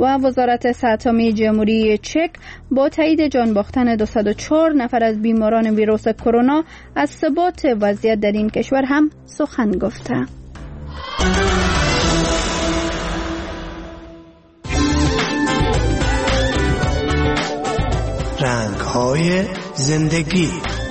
و وزارت صحت جمهوری چک با تایید جان باختن 204 نفر از بیماران ویروس کرونا از ثبات وضعیت در این کشور هم سخن گفته. رنگ‌های زندگی.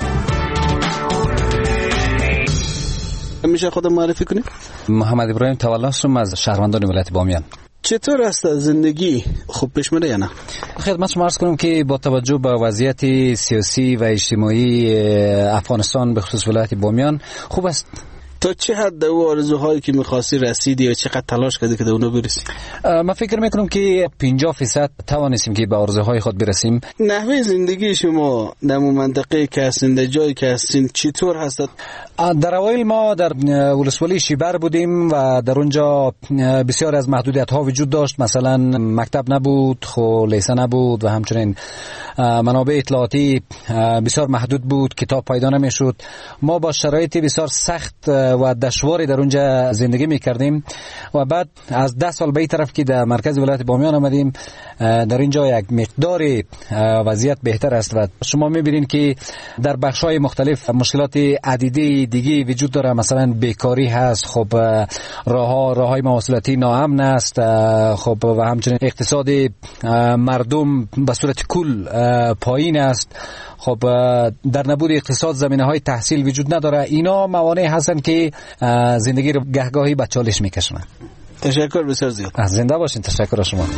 میشه خودم معرفی کنیم؟ محمد ابراهیم تولاستم از شهروندان ولایت بامیان. چطور است زندگی؟ خوب پیش میره یا نه؟ خدمت شما عرض کنم که با توجه به وضعیت سیاسی و اجتماعی افغانستان به خصوص ولایت بامیان خوب است. تا چه حد در آرزوهایی که می‌خواستی رسیدی و چقدر تلاش کردی که در اونها برسی؟ من فکر میکنم که 50% توانستیم که به آرزوهای خود برسیم. نحوه زندگی شما در منطقه که هستین، در جایی که هستین چطور هست؟ در اوایل ما در ولسوالی شیبر بودیم و در اونجا بسیار از محدودیت‌ها وجود داشت. مثلا مکتب نبود، لیسه نبود و همچنین منابع اطلاعاتی بسیار محدود بود، کتاب پیدا نمیشد. ما با شرایط بسیار سخت و دشواری در اونجا زندگی میکردیم و بعد از 10 سال به این طرف که در مرکز ولایت بامیان آمدیم، در اینجا یک مقدار وضعیت بهتر است و شما میبینید که در بخش‌های مختلف مشکلات عدیده دیگه وجود داره. مثلا بیکاری هست، خب راههای مواصلاتی ناامن است، خب و همچنین اقتصاد مردم به صورت کل پایین است. خب در نبود اقتصاد زمینه‌های تحصیل وجود نداره. اینا موانع هستن که زندگی رو گهگاهی به چالش میکشونن. تشکر بسیار زیاد. زنده باشین. تشکر از شما.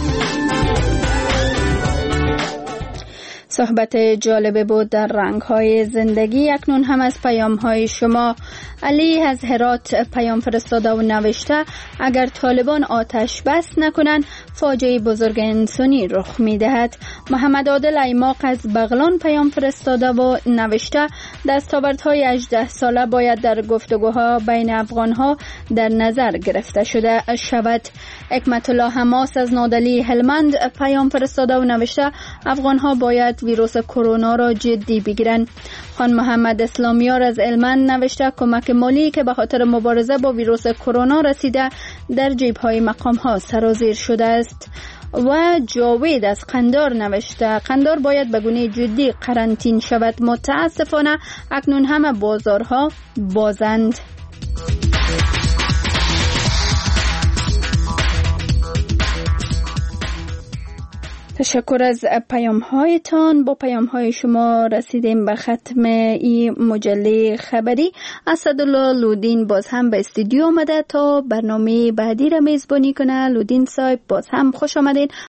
صحبت جالبه بود در رنگ‌های زندگی. اکنون هم از پیام‌های شما. علی از هرات پیام فرستاده و نوشته اگر طالبان آتش بس نکنند فاجعه بزرگ انسانی رخ می‌دهد. محمد عادل ایماق از بغلان پیام فرستاده و نوشته دستاوردهای 18 ساله باید در گفتگوها بین افغان‌ها در نظر گرفته شده شود. حکمت الله حماس از نادلی هلمند پیام فرستاده و نوشته افغان‌ها باید ویروس کرونا را جدی بگیرند. خان محمد اسلامیار از هلمند نوشته کمک مالی که به خاطر مبارزه با ویروس کرونا رسیده در جیب‌های مقام‌ها سرازیر شده است. و جاوید از قندار نوشته قندار باید به گونه جدی قرنطین شود. متاسفانه اکنون همه بازارها بازند. تشکر از پیام‌هایتان. با پیام‌های شما رسیدیم به ختم این مجله خبری. اسدالله لودین باز هم به استودیو آمده تا برنامه بعدی را میزبانی کنه. لودین صاحب باز هم خوش آمدین